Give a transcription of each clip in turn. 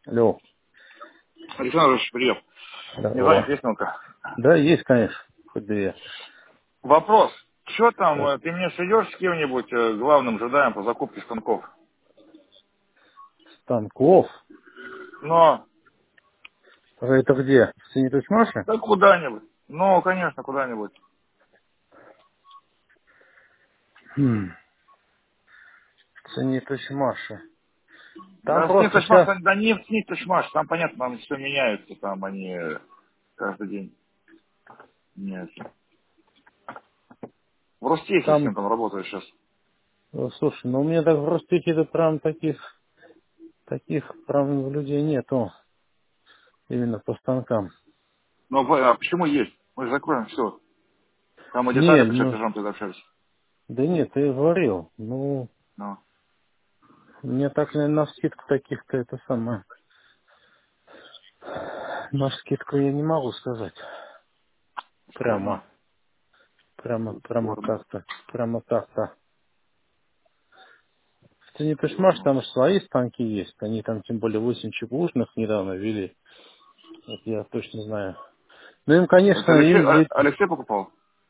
Алло. Александр Ильич, привет. Не занят, Здорово. есть минутка? Да, есть, конечно. Хоть две. Вопрос. Что там, Так. ты мне сведешь с кем-нибудь главным джедаем по закупке станков? Станков. Но, А это где? В Синитушмаше? да куда-нибудь. Ну, конечно, куда-нибудь. Хм. В Синитушмаше. Там Да, с ним просто сейчас... да не с ним тошмаш, там понятно, там все меняется, там они каждый день меняются. В Ростехе с Там... кем там работаешь сейчас? Слушай, ну у меня так в Ростехе прям таких прям людей нету. Именно по станкам. Ну, а почему есть? Мы же закроем все. Там мы детали Не, по ну... чертежам тогда общались. Да нет, ты говорил. Ну, Ну, мне так, наверное, на скидку таких-то это самое. На скидку я не могу сказать. скорно. Прямо. Прямо Скорно. так-то. Прямо так-то. Ты не понимаешь, Скорно. там же свои станки есть. Они там тем более 8 чекушных недавно ввели. Это я точно знаю. Ну им, Это конечно, Алексей, им ведь... Алексей покупал?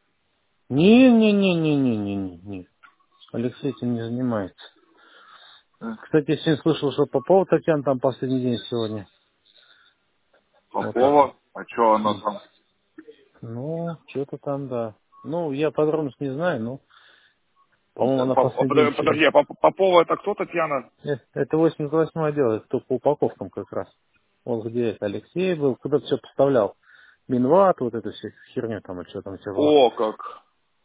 Не. Алексей этим не занимается. Кстати, я сегодня слышал, что Попова Татьяна там последний день сегодня. Вот так вот. Попова? А что она там? Ну, что-то там, да. Ну, я подробности не знаю, но, по-моему, она последний день сегодня. Подожди, а Попова это кто, Татьяна? Это 88 отдел, это кто по упаковкам как раз. Вот где это Алексей был, куда-то все поставлял. Минват, вот эту всю херню там, и что там все было. О, как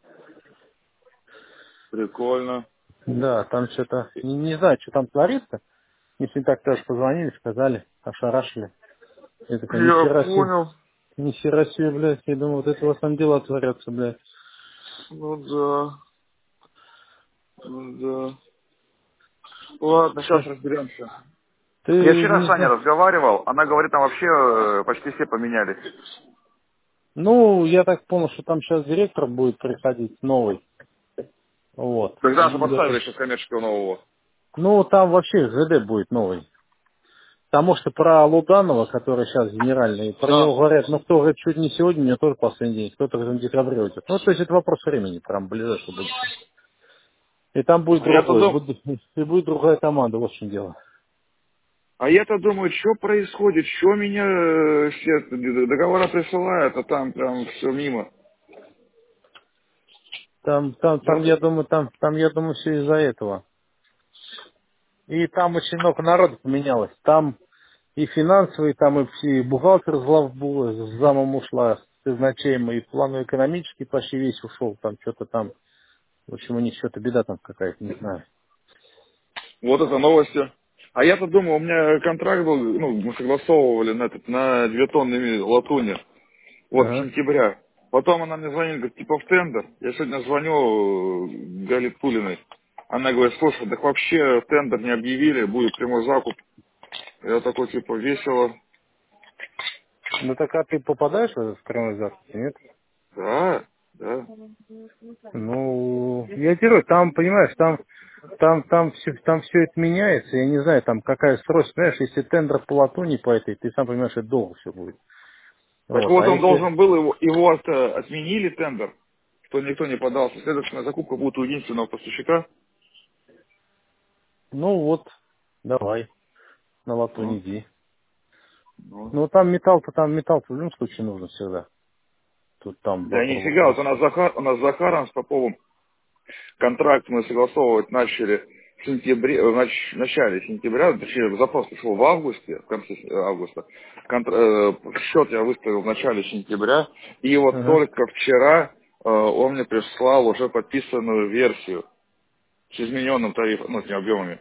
прикольно. Да, там что-то, не знаю, что там творится. Мне сегодня так тоже позвонили, сказали, ошарашили. Я такой, Я понял. ни хера себе, блядь. Я думаю, вот это у вас там дела творятся, блядь. Ну да, ну да. Ладно, сейчас разберемся. Ты Я вчера с не Аней знаю. разговаривал, она говорит, там вообще почти все поменялись. Ну, я так понял, что там сейчас директор будет приходить новый. Вот. Когда же И поставили это... сейчас коммерческого нового? Ну, там вообще ЖД будет новый. Потому что про Луданова, который сейчас генеральный, про него Да. говорят, ну кто говорит, чуть не сегодня, у него тоже последний день, кто-то говорит, в декабре уйдет. Ну, то есть это вопрос времени, прям ближайшее будущее. И там будет А я-то другой, дум... будет другая команда, вот в чем дело. а я-то думаю, что происходит, что меня все договора присылают, а там прям все мимо. Там, Я-то... я думаю, все из-за этого. И там очень много народу поменялось. Там и финансовый, там и бухгалтер с главбула, с замом ушла, с изначаем, и планово-экономический почти весь ушел, там что-то там, в общем, у них что-то беда там какая-то, не знаю. Вот это новости. А я-то думал, у меня контракт был, ну, мы согласовывали на 2 тонны латуни, вот, с Ага. сентября. Потом она мне звонит, говорит, типа в тендер. Я сегодня звоню Гале Тулиной. Она говорит, слушай, так вообще тендер не объявили, будет прямой закуп. Я такой, типа, весело. Ну так а ты попадаешь в этот прямой запись, нет? Да, да. Ну, я тебе говорю, там, понимаешь, там все это меняется, я не знаю, там какая срочность, знаешь, если тендер по латуни по этой, ты сам понимаешь, это долго все будет. Так Вот, вот, а он если, должен был, его отменили тендер, что никто не подался. Следующая закупка будет у единственного поставщика. ну вот, давай, на латунь Ну, иди. ну. Ну, там металл-то в любом случае нужно всегда. Тут там Да нифига, вопрос. вот у нас с Захаром, с Поповым контракт мы согласовывать начали в сентябре, в начале сентября, точнее, запрос пришел в августе, в конце августа. Счет я выставил в начале сентября, и вот Ага. только вчера он мне прислал уже подписанную версию с измененным тарифом, ну, с этими объемами.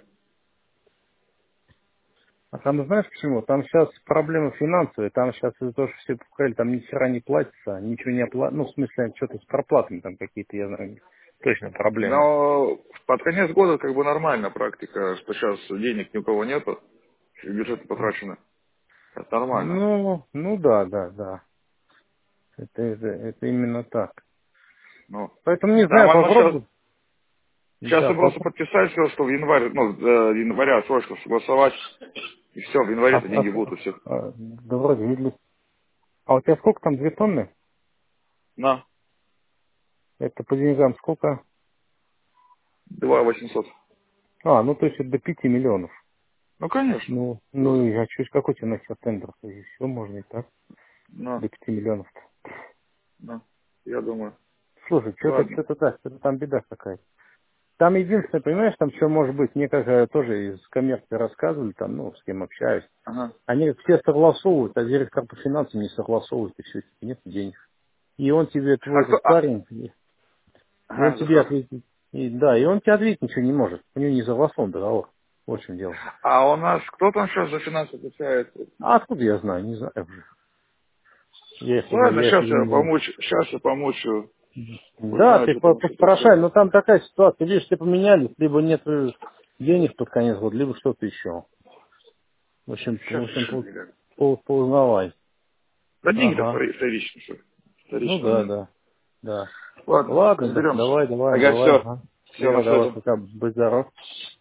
А там знаешь почему? Там сейчас проблемы финансовые, там сейчас из-за того, что все покупали, там ни хера не платится, ничего не оплатится. Ну, в смысле, что-то с проплатами там какие-то, я знаю, точно проблемы. Но под конец года как бы нормальная практика, что сейчас денег ни у кого нету, бюджеты потрачены. Это нормально. Ну да. Это именно так. Ну, Поэтому не там знаю, оно сейчас. попробуй. Сейчас Да, я просто подписать сказал, что в январе, ну, до января срочно согласовать. И все, в январе-то деньги будут у всех. Да вроде видели. А у тебя сколько там, 2 тонны? На, Это по деньгам сколько? 2 800. Ну то есть это до 5 миллионов. Ну, конечно. Ну и какой тебе нахер тендер? И все, можно и так. На, До 5 миллионов. на, я думаю. Слушай, Ладно. что-то там беда какая. Там единственное, понимаешь, там что может быть, мне как тоже из коммерции рассказывали, там, с кем общаюсь, Ага. они все согласовывают, а директор по финансам не согласовывает, и все, нет денег. И он тебе, А твой кто? этот парень, и он тебе Захар. ответит, и он тебе ответить ничего не может, у него не согласован договор, вот в чем дело. А у нас кто там сейчас за финансы отвечает? А откуда я знаю, не знаю уже. Ладно, Я их сейчас уже я не... помучу. Сейчас я помучу. Да, Узнаю, ты что там еще поспрашай, такое. но там такая ситуация, видишь, все поменялись, либо нет денег под конец года, либо что-то еще. Сейчас решим, ребят. Поузнавай. Да деньги-то Ага. вторично, что. Ну Вторично да, момент. да, да. Ладно, Ладно, да, разберемся. давай, Ага, давай. все. Ага. Все, Все, на давай, связи. пока, будь здоров.